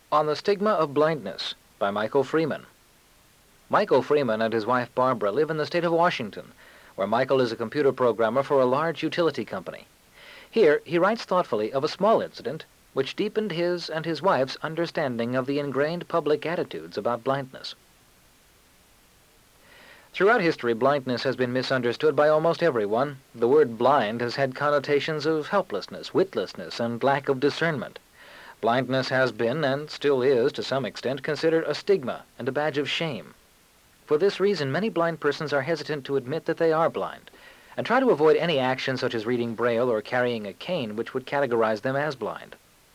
On the Stigma of Blindness by Michael Freeman. Michael Freeman and his wife Barbara live in the state of Washington, where Michael is a computer programmer for a large utility company. Here, he writes thoughtfully of a small incident which deepened his and his wife's understanding of the ingrained public attitudes about blindness. Throughout history, blindness has been misunderstood by almost everyone. The word blind has had connotations of helplessness, witlessness, and lack of discernment. Blindness has been, and still is to some extent, considered a stigma and a badge of shame. For this reason, many blind persons are hesitant to admit that they are blind, and try to avoid any action such as reading Braille or carrying a cane which would categorize them as blind.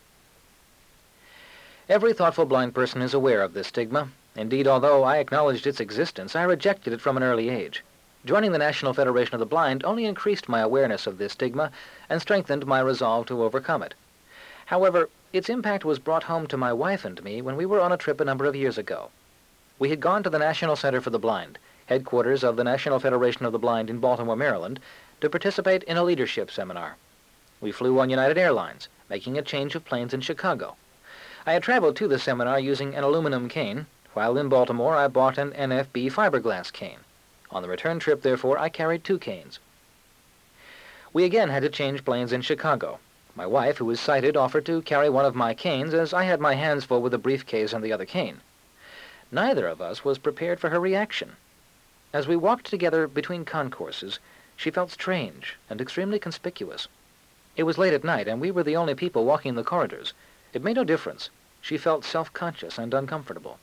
Every thoughtful blind person is aware of this stigma. Indeed, although I acknowledged its existence, I rejected it from an early age. Joining the National Federation of the Blind only increased my awareness of this stigma and strengthened my resolve to overcome it. However, its impact was brought home to my wife and me when we were on a trip a number of years ago. We had gone to the National Center for the Blind, headquarters of the National Federation of the Blind in Baltimore, Maryland, to participate in a leadership seminar. We flew on United Airlines, making a change of planes in Chicago. I had traveled to the seminar using an aluminum cane. While in Baltimore, I bought an NFB fiberglass cane. On the return trip, therefore, I carried 2 canes. We again had to change planes in Chicago. My wife, who was sighted, offered to carry one of my canes, as I had my hands full with a briefcase and the other cane. Neither of us was prepared for her reaction. As we walked together between concourses, she felt strange and extremely conspicuous. It was late at night, and we were the only people walking the corridors. It made no difference. She felt self-conscious and uncomfortable.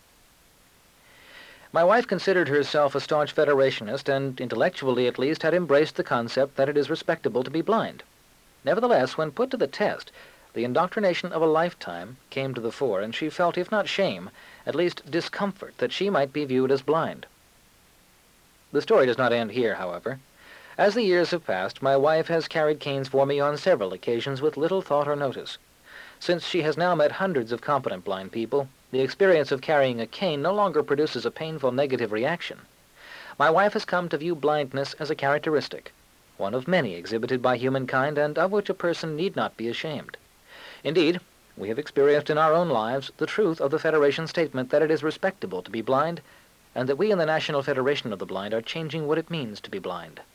My wife considered herself a staunch Federationist and, intellectually at least, had embraced the concept that it is respectable to be blind. Nevertheless, when put to the test, the indoctrination of a lifetime came to the fore, and she felt, if not shame, at least discomfort that she might be viewed as blind. The story does not end here, however. As the years have passed, my wife has carried canes for me on several occasions with little thought or notice. Since she has now met hundreds of competent blind people, the experience of carrying a cane no longer produces a painful negative reaction. My wife has come to view blindness as a characteristic, one of many exhibited by humankind and of which a person need not be ashamed. Indeed, we have experienced in our own lives the truth of the Federation's statement that it is respectable to be blind, and that we in the National Federation of the Blind are changing what it means to be blind.